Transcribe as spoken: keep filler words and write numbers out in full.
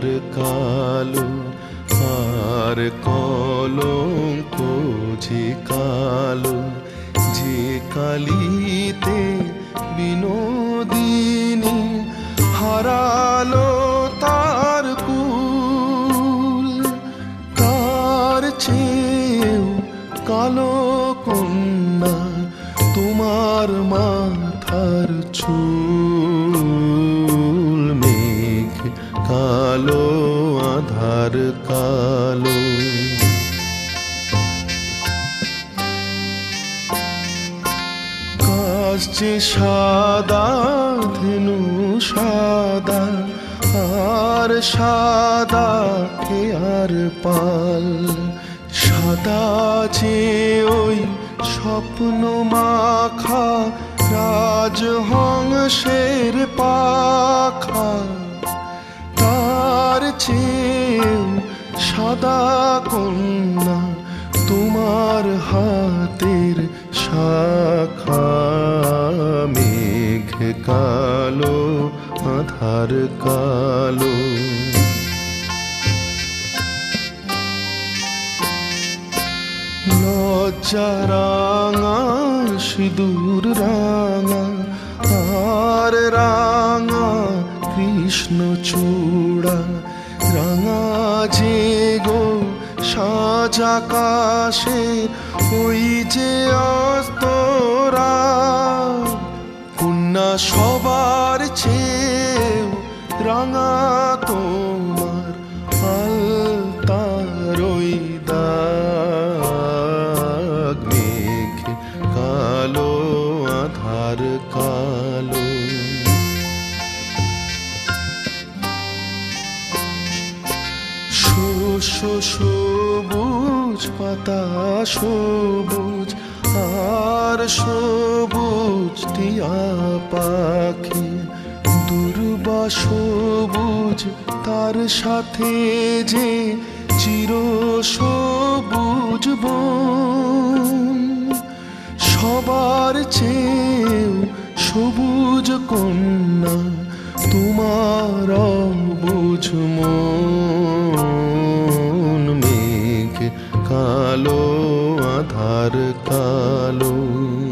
আধার কালো আর কলঙ্ক যে কালো, যে কালিতে বিনোদিনী হারালো তার কুল। তার চেয়েও কালো কন্যা তোমার মাথার চুল। মেঘ কালো আধার কালো, কাশছে সাদা ধেনু সাদা, আর সাদা আর পাল। সাদা যে ওই স্বপ্ন মাখা রাজহংসের পাখা, তার চেয়েও সাদা কন্যা তোমার হাতের শাখা। মেঘ কালো আধার কালো, লজ্জা রাঙা সিঁদুর রাঙা, আর রাঙা কৃষ্ণ চূড়া। রাঙা যে গো সাজ আকাশে ওই যে অস্তরা, কন্যা সবার চেয়েও রাঙা তোমার আলতার ওই দাগ। মেঘ কালো আধার কালো, শস্য সবুজ পাতা সবুজ, আর সবুজ টিয়া পাখি। দুর্বা সবুজ তার সাথে যে চির সবুজ বন। সবার চেয়েও সবুজ কন্যা তোমার অবুঝ মন। মেঘ কালো আধার কালো।